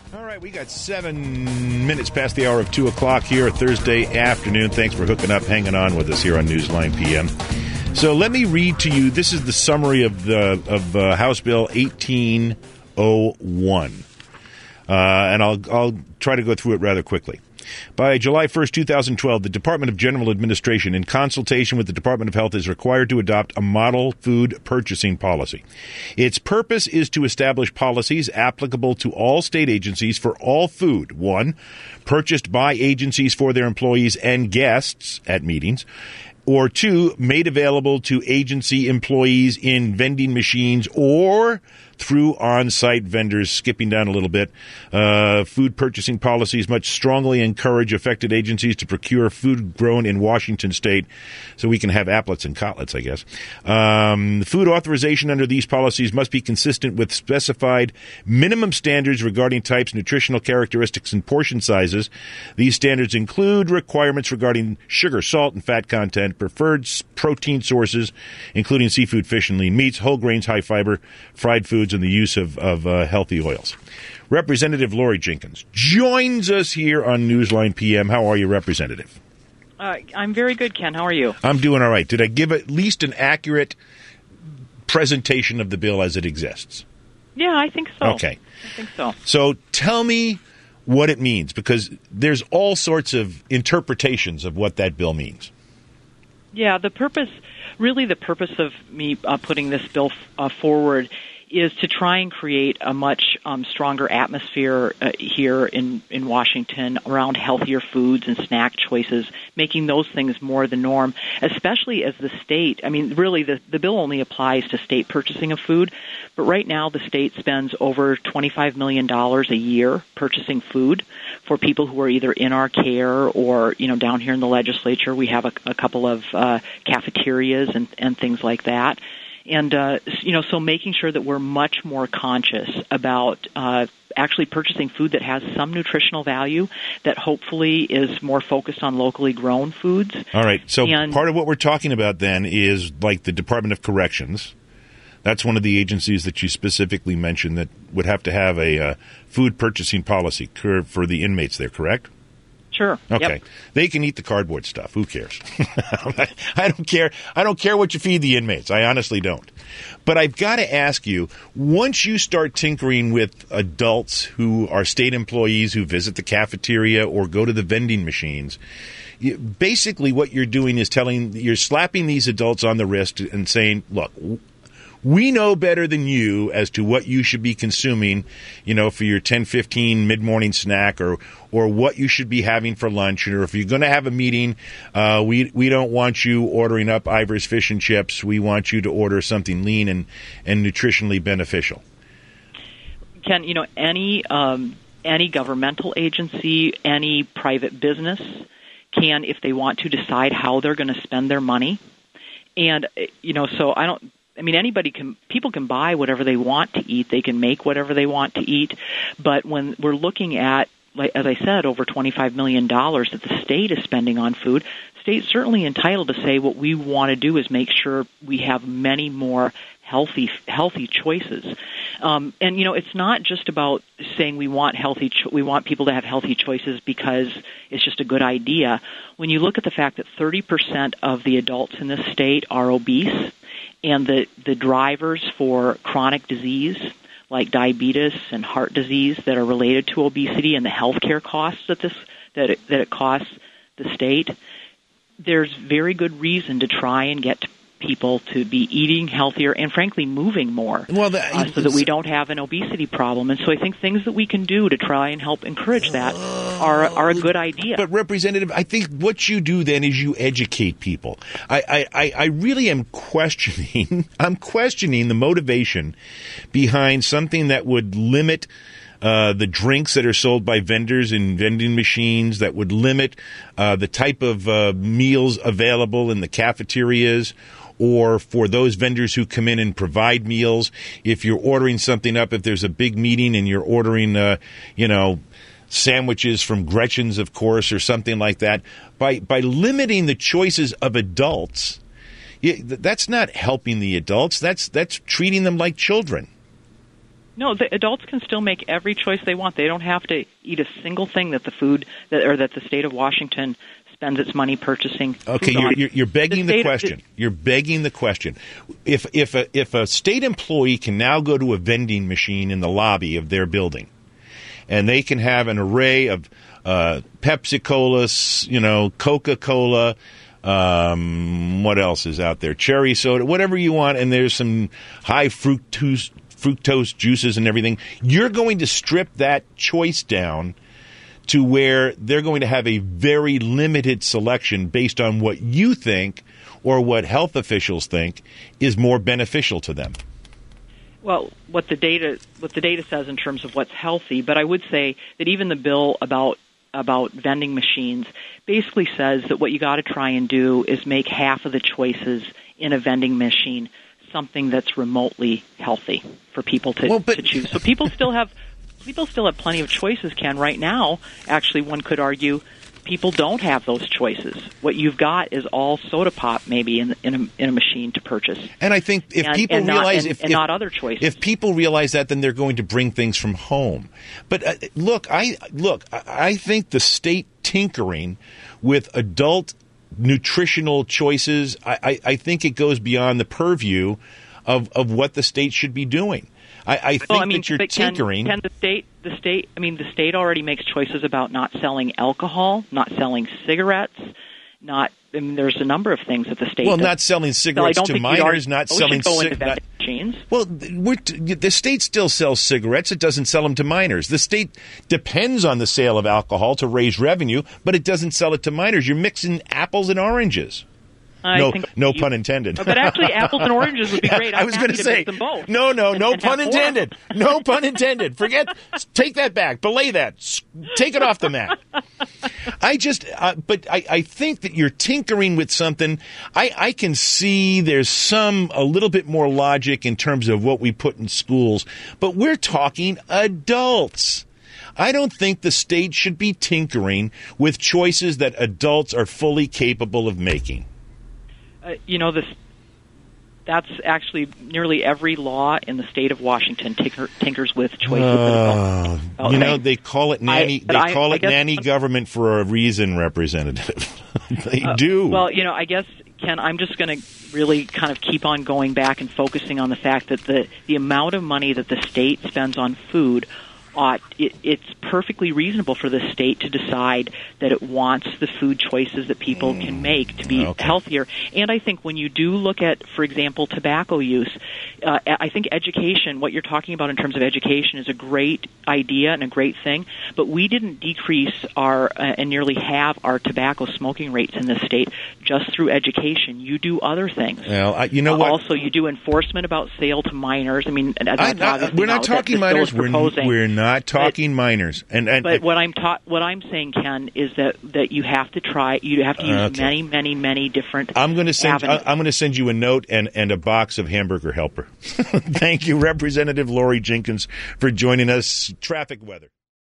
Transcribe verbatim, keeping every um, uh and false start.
All right, we got seven minutes past the hour of two o'clock here Thursday afternoon. Thanks for hooking up, hanging on with us here on Newsline P M. So let me read to you, this is the summary of the of uh, House Bill eighteen oh one. Uh, and I'll I'll try to go through it rather quickly. By July first, twenty twelve, the Department of General Administration, in consultation with the Department of Health, is required to adopt a model food purchasing policy. Its purpose is to establish policies applicable to all state agencies for all food, one, purchased by agencies for their employees and guests at meetings, or two, made available to agency employees in vending machines or through on-site vendors. Skipping down a little bit, uh, food purchasing policies must strongly encourage affected agencies to procure food grown in Washington state so we can have applets and cotlets, I guess. Um, food authorization under these policies must be consistent with specified minimum standards regarding types, nutritional characteristics, and portion sizes. These standards include requirements regarding sugar, salt, and fat content, preferred protein sources, including seafood, fish, and lean meats, whole grains, high fiber, fried foods, and the use of, of uh, healthy oils. Representative Lori Jenkins joins us here on Newsline P M. How are you, Representative? Uh, I'm very good, Ken. How are you? I'm doing all right. Did I give at least an accurate presentation of the bill as it exists? Yeah, I think so. Okay. I think so. So tell me what it means, because there's all sorts of interpretations of what that bill means. Yeah, the purpose, really the purpose of me uh, putting this bill uh, forward is to try and create a much um, stronger atmosphere uh, here in, in Washington around healthier foods and snack choices, making those things more the norm, especially as the state, I mean, really the, the bill only applies to state purchasing of food, but right now the state spends over twenty-five million dollars a year purchasing food for people who are either in our care or, you know, down here in the legislature we have a, a couple of uh, cafeterias and, and things like that. And, uh, you know, so making sure that we're much more conscious about uh, actually purchasing food that has some nutritional value, that hopefully is more focused on locally grown foods. All right. So and, part of what we're talking about then is like the Department of Corrections. That's one of the agencies that you specifically mentioned that would have to have a uh, food purchasing policy for the inmates there, correct? Sure. Okay. Yep. They can eat the cardboard stuff. Who cares? I don't care. I don't care what you feed the inmates. I honestly don't. But I've got to ask you, once you start tinkering with adults who are state employees who visit the cafeteria or go to the vending machines, you, basically what you're doing is telling, you're slapping these adults on the wrist and saying, look, we know better than you as to what you should be consuming, you know, for your ten fifteen mid-morning snack, or or what you should be having for lunch. Or if you're going to have a meeting, uh, we we don't want you ordering up Ivar's fish and chips. We want you to order something lean and, and nutritionally beneficial. Ken, you know, any um, any governmental agency, any private business can, if they want to, decide how they're going to spend their money. And, you know, so I don't... I mean, anybody can, people can buy whatever they want to eat. They can make whatever they want to eat. But when we're looking at, like, as I said, over twenty-five million dollars that the state is spending on food, the state's certainly entitled to say what we want to do is make sure we have many more healthy healthy choices. Um, and, you know, it's not just about saying we want healthy, cho- we want people to have healthy choices because it's just a good idea. When you look at the fact that thirty percent of the adults in this state are obese, and the, the drivers for chronic disease like diabetes and heart disease that are related to obesity and the healthcare costs that this that it, that it costs the state, there's very good reason to try and get people to be eating healthier and, frankly, moving more, well, the, uh, so that we don't have an obesity problem. And so I think things that we can do to try and help encourage that are are a good idea. But, Representative, I think what you do then is you educate people. I, I, I really am questioning, I'm questioning the motivation behind something that would limit Uh, the drinks that are sold by vendors in vending machines, that would limit uh, the type of uh, meals available in the cafeterias, or for those vendors who come in and provide meals. If you're ordering something up, if there's a big meeting and you're ordering, uh, you know, sandwiches from Gretchen's, of course, or something like that, by by limiting the choices of adults, you, that's not helping the adults. That's that's treating them like children. No, the adults can still make every choice they want. They don't have to eat a single thing that the food that or that the state of Washington spends its money purchasing. Okay, you're, you're, you're begging the, the question. Of, you're begging the question. If if a, if a state employee can now go to a vending machine in the lobby of their building, and they can have an array of uh, Pepsi-Cola, you know, Coca-Cola, um, what else is out there? Cherry soda, whatever you want, and there's some high fructose fructose juices and everything. You're going to strip that choice down to where they're going to have a very limited selection based on what you think or what health officials think is more beneficial to them. Well, what the data what the data says in terms of what's healthy, but I would say that even the bill about about vending machines basically says that what you got to try and do is make half of the choices in a vending machine something that's remotely healthy for people to, well, but, to choose. So people still have people still have plenty of choices, Ken. Right now, actually, one could argue people don't have those choices. What you've got is all soda pop, maybe in in a, in a machine to purchase. And I think if and, people and realize not, and, if, and if not other choices, if people realize that, then they're going to bring things from home. But uh, look, I look, I think the state tinkering with adult nutritional choices, I, I, I think it goes beyond the purview of, of what the state should be doing. I, I think well, I mean, that you're can, tinkering. Can the state, the state, I mean, the state already makes choices about not selling alcohol, not selling cigarettes, not. I mean, there's a number of things that the state. Well, does. not selling cigarettes so to minors, not selling cigarettes. Well, we're t- the state still sells cigarettes. It doesn't sell them to minors. The state depends on the sale of alcohol to raise revenue, but it doesn't sell it to minors. You're mixing apples and oranges. I no, think no you, pun intended. But actually, apples and oranges would be great. I'm I was going to say, them both. no, no, no and, pun and intended. No pun intended. Forget, take that back. Belay that. Take it off the mat. I just, uh, but I, I think that you're tinkering with something. I, I can see there's some, a little bit more logic in terms of what we put in schools, but we're talking adults. I don't think the state should be tinkering with choices that adults are fully capable of making. Uh, you know, this. That's actually nearly every law in the state of Washington tinker, tinkers with choices. Uh, oh, you know, they call it nanny. I, they call I, it I guess, nanny government for a reason, Representative. They uh, do. Well, you know, I guess, Ken, I'm just going to really kind of keep on going back and focusing on the fact that the the amount of money that the state spends on food ought it, it's perfectly reasonable for the state to decide that it wants the food choices that people mm. can make to be okay. healthier. And I think when you do look at, for example, tobacco use, uh, I think education, what you're talking about in terms of education is a great idea and a great thing, but we didn't decrease our uh, and nearly halve our tobacco smoking rates in this state just through education. You do other things. Well, I, you know uh, what? Also, you do enforcement about sale to minors. I mean, that's I, I, we're not talking minors. We're, we're not talking but, minors. And, and but what I'm ta- what I'm saying, Ken, is that, that you have to try. You have to use okay. many, many, many different. I'm going to send. avenues. I'm going to send you a note and, and a box of Hamburger Helper. Thank you, Representative Lori Jenkins, for joining us. Traffic weather.